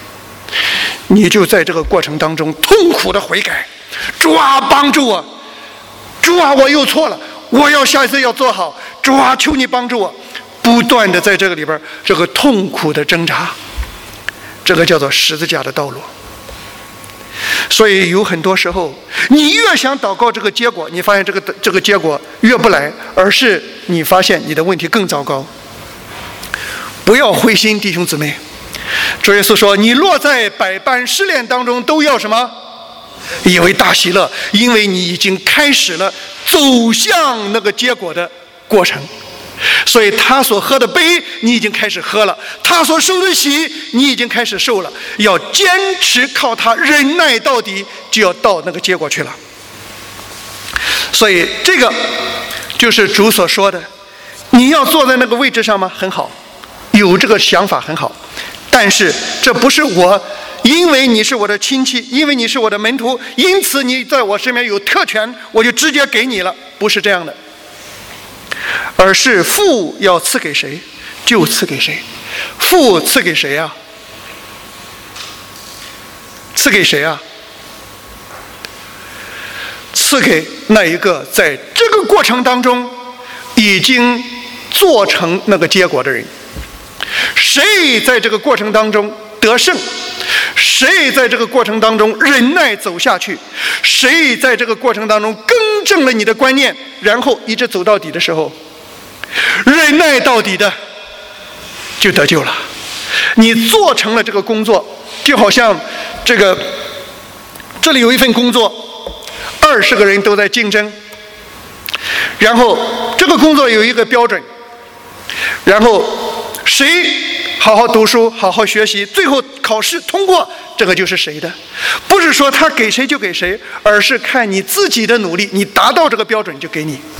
你就在这个过程当中痛苦的悔改，主啊，帮助我，主啊，我又错了，我要下一次要做好，主啊，求你帮助我，不断的在这个里边这个痛苦的挣扎，这个叫做十字架的道路。所以有很多时候，你越想祷告这个结果，你发现这个结果越不来，而是你发现你的问题更糟糕。不要灰心，弟兄姊妹。主耶稣说：“你落在百般试炼当中，都要什么？以为大喜乐，因为你已经开始了走向那个结果的过程。所以他所喝的杯，你已经开始喝了；他所受的洗，你已经开始受了。要坚持靠他忍耐到底，就要到那个结果去了。所以这个就是主所说的，你要坐在那个位置上吗？很好，有这个想法很好，但是这不是我因为你是我的亲戚，因为你是我的门徒，因此你在我身边有特权，我就直接给你了，不是这样的。而是父要赐给谁就赐给谁。父赐给谁啊？赐给谁啊？赐给那一个在这个过程当中已经做成那个结果的人。谁在这个过程当中得胜，谁在这个过程当中忍耐走下去，谁在这个过程当中更正了你的观念，然后一直走到底的时候，忍耐到底的就得救了。你做成了这个工作，就好像这里有一份工作，20个人都在竞争，然后这个工作有一个标准，然后谁好好读书好好学习，最后考试通过，这个就是谁的。不是说他给谁就给谁，而是看你自己的努力，你达到这个标准就给你。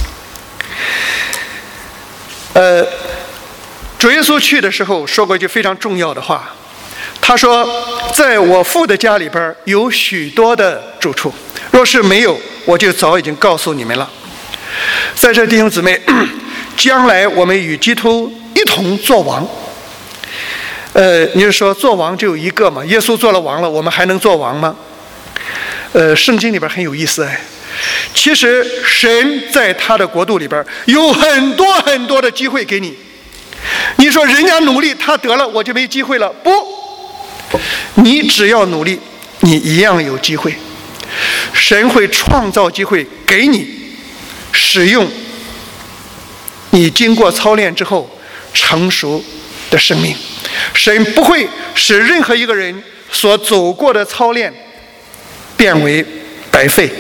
主耶稣去的时候说过一句非常重要的话，他说在我父的家里边有许多的住处，若是没有，我就早已经告诉你们了。在这弟兄姊妹，将来我们与基督一同做王。你是说做王就有一个吗？耶稣做了王了，我们还能做王吗？圣经里边很有意思哎。其实神在他的国度里边有很多很多的机会给你。你说人家努力他得了，我就没机会了？不，你只要努力，你一样有机会。神会创造机会给你使用你经过操练之后成熟的生命。神不会使任何一个人所走过的操练变为白费。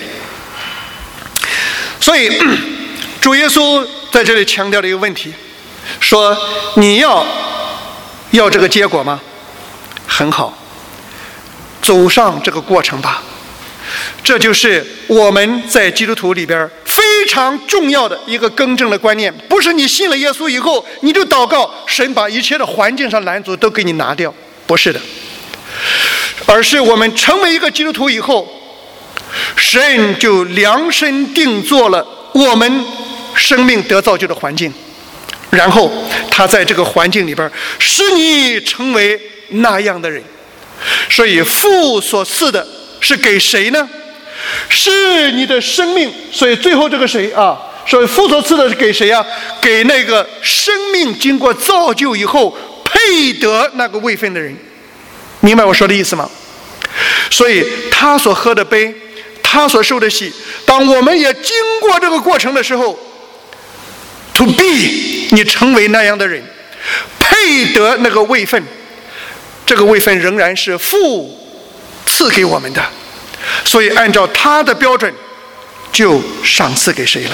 所以主耶稣在这里强调了一个问题，说你要这个结果吗？很好，走上这个过程吧。这就是我们在基督徒里边非常重要的一个更正的观念。不是你信了耶稣以后你就祷告神把一切的环境上拦阻都给你拿掉，不是的，而是我们成为一个基督徒以后，神就量身定做了我们生命得造就的环境，然后他在这个环境里边使你成为那样的人。所以父所赐的是给谁呢？是你的生命。所以最后这个谁啊？所以父所赐的是给谁啊？给那个生命经过造就以后配得那个位分的人。明白我说的意思吗？所以他所喝的杯，他所受的洗，当我们也经过这个过程的时候 to be， 你成为那样的人，配得那个位分，这个位分仍然是父赐给我们的，所以按照他的标准就赏赐给谁了。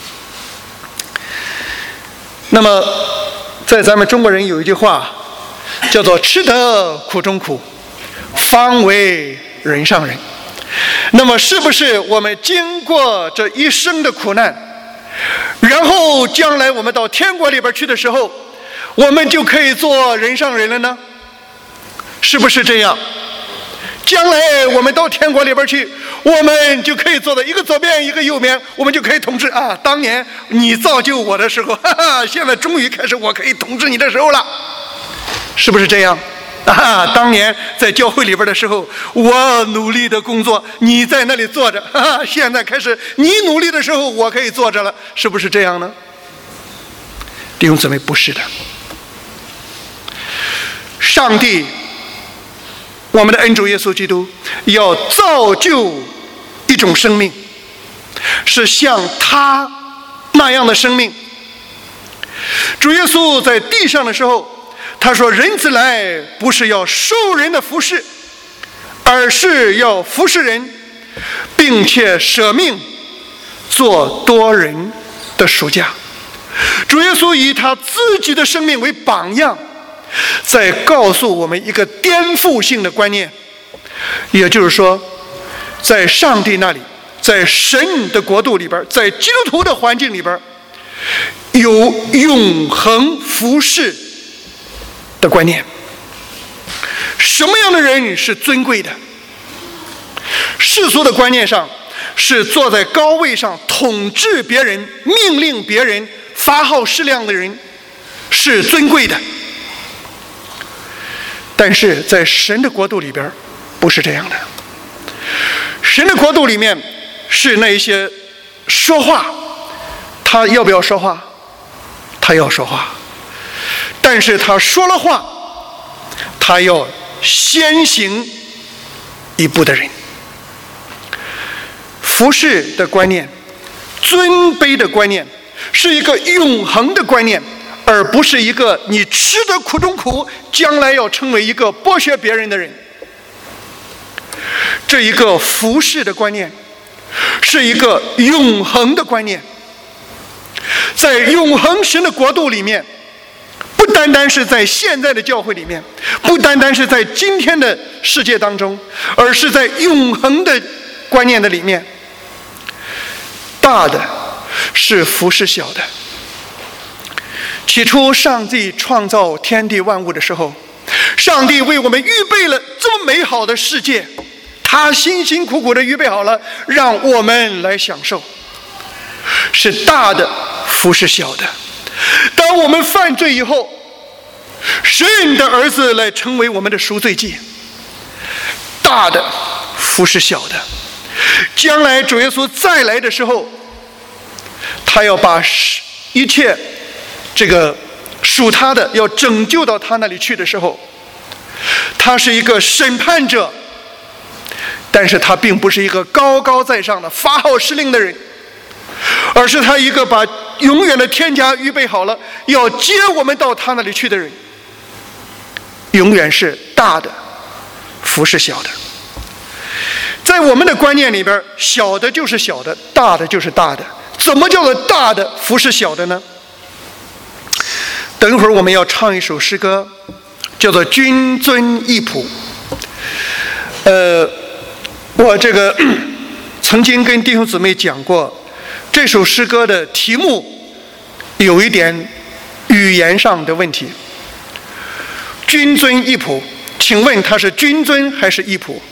那么在咱们中国人有一句话叫做吃得苦中苦，方为人上人。那么是不是我们经过这一生的苦难，然后将来我们到天国里边去的时候，我们就可以做人上人了呢？是不是这样？将来我们到天国里边去，我们就可以坐在一个左边一个右边，我们就可以统治啊！当年你造就我的时候，哈哈，现在终于开始我可以统治你的时候了，是不是这样？ 当年在教会里边的时候，我努力的工作，你在那里坐着，现在开始你努力的时候，我可以坐着了，是不是这样呢？弟兄姊妹，不是的。上帝，我们的恩主耶稣基督要造就一种生命，是像他那样的生命。主耶稣在地上的时候，他说：“人子来不是要受人的服侍，而是要服侍人，并且舍命做多人的赎价。”主耶稣以他自己的生命为榜样，在告诉我们一个颠覆性的观念，也就是说，在上帝那里，在神的国度里边，在基督徒的环境里边，有永恒服侍的观念。什么样的人是尊贵的？世俗的观念上，是坐在高位上统治别人、命令别人、发号施令的人是尊贵的。但是在神的国度里边，不是这样的。神的国度里面是那一些说话，他要不要说话？他要说话，但是他说了话，他要先行一步的人。服侍的观念，尊卑的观念，是一个永恒的观念，而不是一个你吃得苦中苦，将来要成为一个剥削别人的人。这一个服侍的观念，是一个永恒的观念。在永恒神的国度里面，不单单是在现在的教会里面，不单单是在今天的世界当中，而是在永恒的观念的里面，大的是服侍小的。起初上帝创造天地万物的时候，上帝为我们预备了这么美好的世界，他辛辛苦苦的预备好了，让我们来享受。是大的服侍小的。当我们犯罪以后，神的儿子来成为我们的赎罪祭，大的服侍小的。将来主耶稣再来的时候，他要把一切这个属他的要拯救到他那里去的时候，他是一个审判者，但是他并不是一个高高在上的发号施令的人，而是他一个把永远的天家预备好了，要接我们到他那里去的人。永远是大的服侍小的。在我们的观念里边，小的就是小的，大的就是大的。怎么叫做大的服侍小的呢？等一会儿我们要唱一首诗歌，叫做《君尊义仆》。我这个曾经跟弟兄姊妹讲过，这首诗歌的题目有一点语言上的问题。君尊义仆，请问它是君尊还是义仆？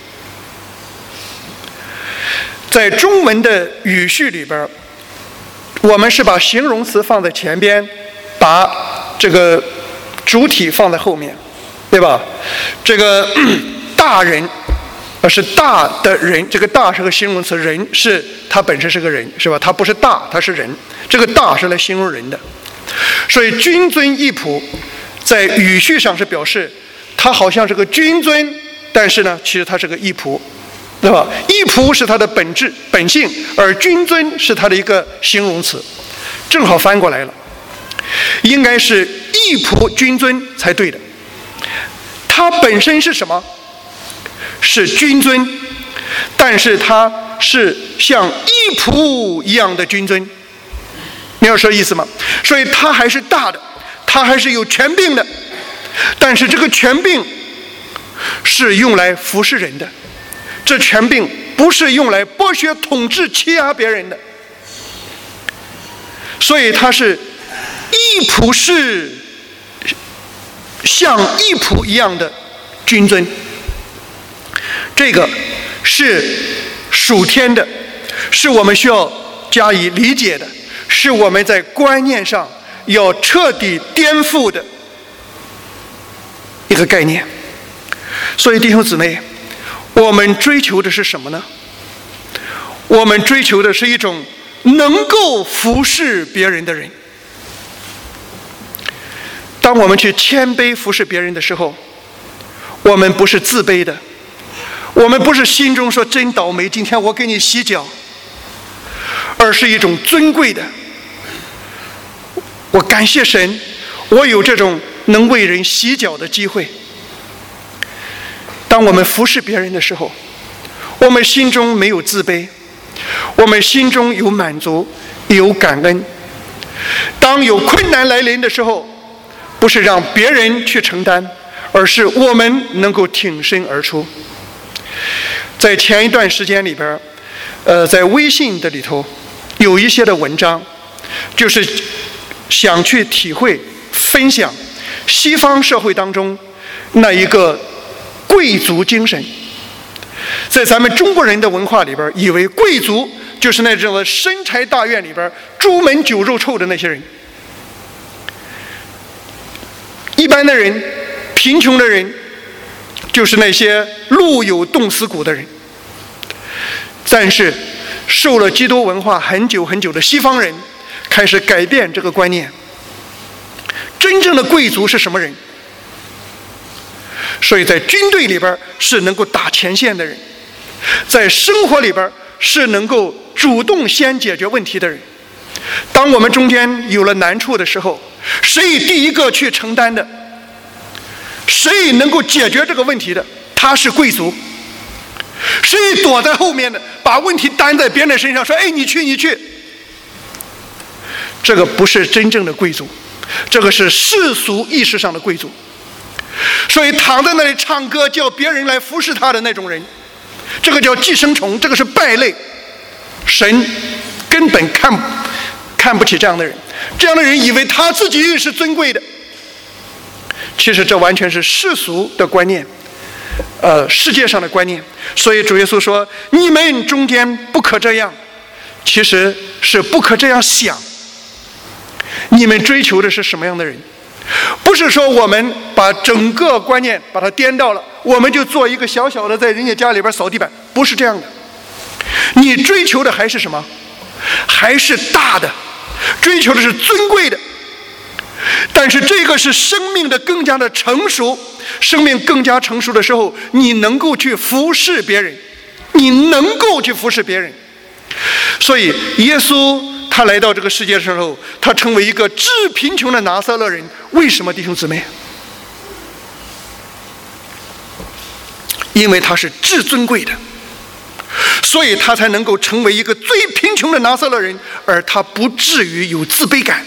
在中文的语序里边，我们是把形容词放在前边，把这个主体放在后面，对吧？这个大人是大的人，这个大是个形容词，人是他本身是个人，是吧？他不是大，他是人，这个大是来形容人的。所以君尊义仆在语序上是表示他好像是个君尊，但是呢其实他是个义仆，对吧？义仆是他的本质本性，而君尊是他的一个形容词，正好翻过来了，应该是义仆君尊才对的。他本身是什么？是君尊，但是他是像义仆一样的君尊，你要说意思吗？所以他还是大的，他还是有权柄的，但是这个权柄是用来服侍人的，这权柄不是用来剥削统治欺压别人的。所以他是义仆，是像义仆一样的君尊，这个是属天的，是我们需要加以理解的，是我们在观念上要彻底颠覆的一个概念。 所以弟兄姊妹，我们追求的是什么呢？我们追求的是一种能够服侍别人的人。当我们去谦卑服侍别人的时候，我们不是自卑的，我们不是心中说真倒霉，今天我给你洗脚，而是一种尊贵的。我感谢神，我有这种能为人洗脚的机会。当我们服侍别人的时候，我们心中没有自卑，我们心中有满足，有感恩。当有困难来临的时候，不是让别人去承担，而是我们能够挺身而出。在前一段时间里边，在微信的里头有一些的文章，就是想去体会分享西方社会当中那一个贵族精神。在咱们中国人的文化里边，以为贵族就是那种深宅大院里边朱门酒肉臭的那些人，一般的人，贫穷的人，就是那些路有冻死骨的人。但是受了基督文化很久很久的西方人开始改变这个观念。真正的贵族是什么人？所以在军队里边是能够打前线的人，在生活里边是能够主动先解决问题的人。当我们中间有了难处的时候，谁第一个去承担的，谁能够解决这个问题的，他是贵族。谁躲在后面的，把问题担在别人身上，说哎你去，这个不是真正的贵族，这个是世俗意识上的贵族。所以躺在那里唱歌叫别人来服侍他的那种人，这个叫寄生虫，这个是败类。神根本看不起这样的人，这样的人以为他自己是尊贵的，其实这完全是世俗的观念，世界上的观念。所以主耶稣说你们中间不可这样，其实是不可这样想。你们追求的是什么样的人？不是说我们把整个观念把它颠倒了，我们就做一个小小的在人家家里边扫地板，不是这样的。你追求的还是什么？还是大的，追求的是尊贵的。但是这个是生命的更加的成熟，生命更加成熟的时候，你能够去服侍别人，你能够去服侍别人。所以耶稣他来到这个世界的时候，他成为一个至贫穷的拿撒勒人。为什么，弟兄姊妹？因为他是至尊贵的，所以他才能够成为一个最贫穷的拿撒勒人，而他不至于有自卑感。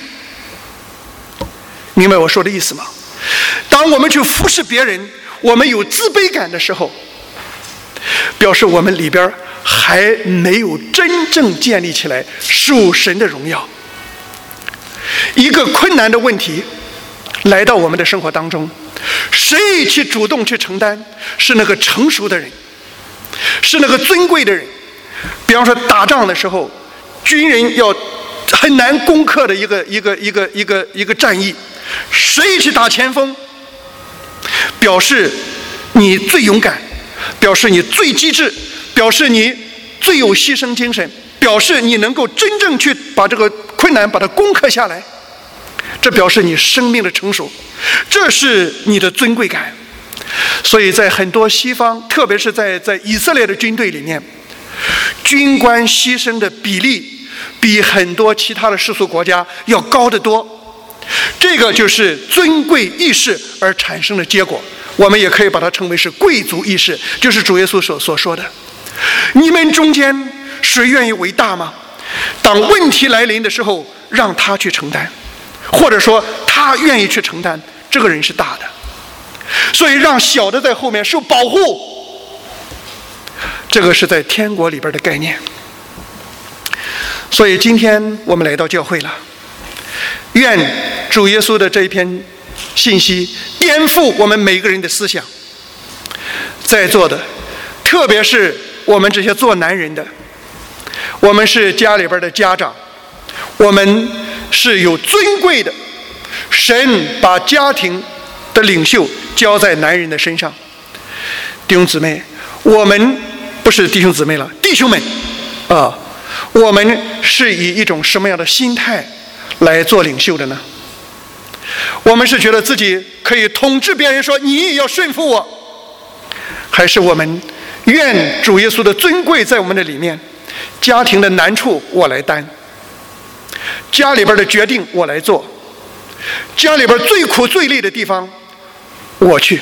明白我说的意思吗？当我们去服侍别人，我们有自卑感的时候，表示我们里边还没有真正建立起来属神的荣耀。一个困难的问题来到我们的生活当中，谁去主动去承担？是那个成熟的人，是那个尊贵的人。比方说打仗的时候，军人要很难攻克的一个战役，谁去打前锋？表示你最勇敢，表示你最机智，表示你最有牺牲精神，表示你能够真正去把这个困难把它攻克下来。这表示你生命的成熟，这是你的尊贵感。所以在很多西方，特别是在以色列的军队里面，军官牺牲的比例比很多其他的世俗国家要高得多。这个就是尊贵意识而产生的结果，我们也可以把它称为是贵族意识，就是主耶稣所说的。你们中间谁愿意为大吗？当问题来临的时候，让他去承担，或者说他愿意去承担，这个人是大的。所以让小的在后面受保护，这个是在天国里边的概念。所以今天我们来到教会了，愿主耶稣的这一篇信息颠覆我们每个人的思想。在座的，特别是我们这些做男人的，我们是家里边的家长，我们是有尊贵的，神把家庭的领袖交在男人的身上。 弟兄姊妹，我们不是弟兄姊妹了，弟兄们啊，我们是以一种什么样的心态来做领袖的呢？我们是觉得自己可以统治别人，说你也要顺服我，还是我们愿主耶稣的尊贵在我们的里面，家庭的难处我来担，家里边的决定我来做，家里边最苦最累的地方我去。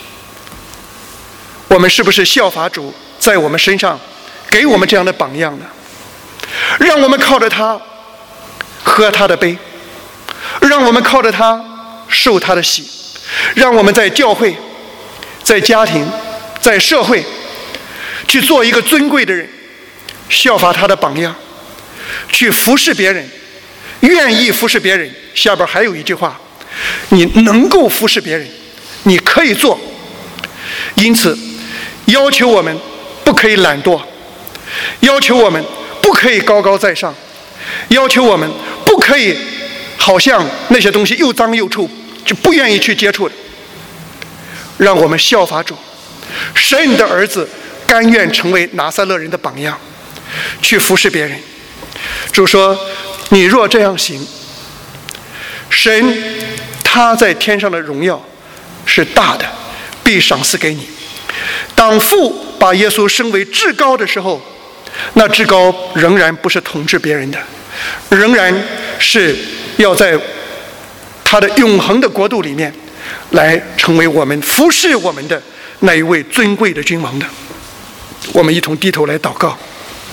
我们是不是效法主在我们身上给我们这样的榜样呢？让我们靠着他喝他的杯，让我们靠着他受他的洗，让我们在教会、在家庭、在社会去做一个尊贵的人，效法他的榜样，去服侍别人，愿意服侍别人。下边还有一句话，你能够服侍别人，你可以做。因此要求我们不可以懒惰，要求我们不可以高高在上，要求我们不可以好像那些东西又脏又臭，就不愿意去接触的。让我们效法主，神的儿子甘愿成为拿撒勒人的榜样，去服侍别人。主说，你若这样行，神他在天上的荣耀是大的，必赏赐给你。当父把耶稣升为至高的时候，那至高仍然不是统治别人的，仍然是要在他的永恒的国度里面来成为我们服侍我们的那一位尊贵的君王的。我们一同低头来祷告。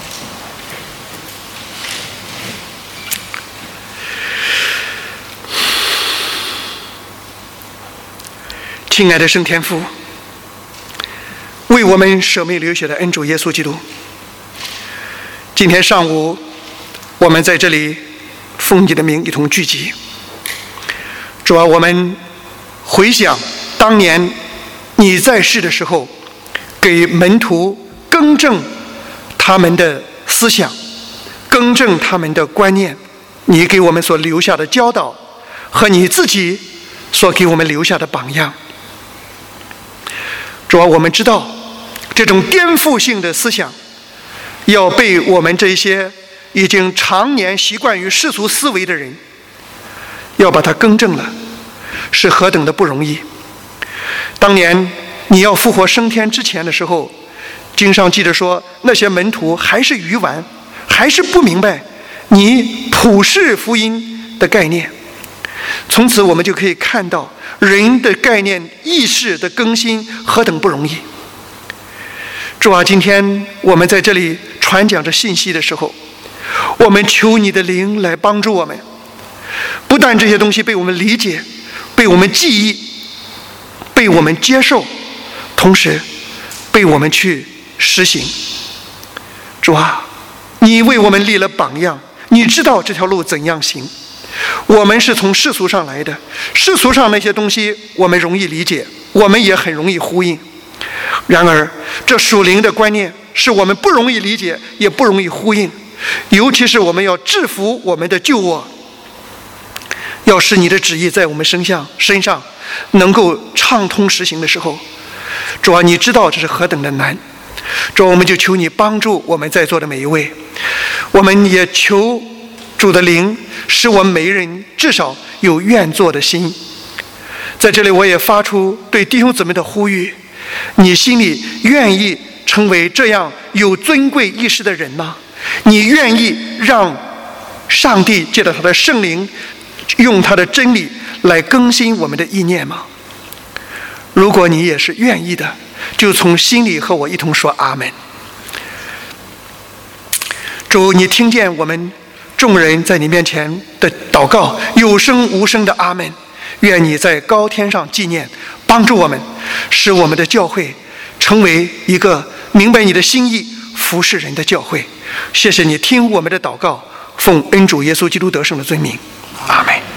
亲爱的圣天父，为我们舍命流血的恩主耶稣基督，今天上午我们在这里奉你的名一同聚集。主啊，我们回想当年你在世的时候，给门徒更正他们的思想，更正他们的观念，你给我们所留下的教导和你自己所给我们留下的榜样。主啊，我们知道这种颠覆性的思想要被我们这些已经常年习惯于世俗思维的人要把它更正了，是何等的不容易。当年你要复活升天之前的时候，经上记着说，那些门徒还是愚顽，还是不明白你普世福音的概念。从此我们就可以看到人的概念意识的更新何等不容易。主啊，今天我们在这里传讲着信息的时候，我们求你的灵来帮助我们，不但这些东西被我们理解，被我们记忆，被我们接受，同时被我们去实行。主啊，你为我们立了榜样，你知道这条路怎样行。我们是从世俗上来的，世俗上那些东西我们容易理解，我们也很容易呼应。然而这属灵的观念是我们不容易理解，也不容易呼应，尤其是我们要制服我们的旧我，要使你的旨意在我们身上能够畅通实行的时候，主啊，你知道这是何等的难。主啊，我们就求你帮助我们在座的每一位，我们也求主的灵使我们每一人至少有愿做的心。在这里我也发出对弟兄姊妹的呼吁，你心里愿意成为这样有尊贵意识的人吗？你愿意让上帝借着他的圣灵用他的真理来更新我们的意念吗？如果你也是愿意的，就从心里和我一同说阿们。主，你听见我们众人在你面前的祷告，有声无声的阿们。愿你在高天上纪念，帮助我们，使我们的教会成为一个明白你的心意、服侍人的教会。谢谢你听我们的祷告，奉恩主耶稣基督得胜的尊名，阿们。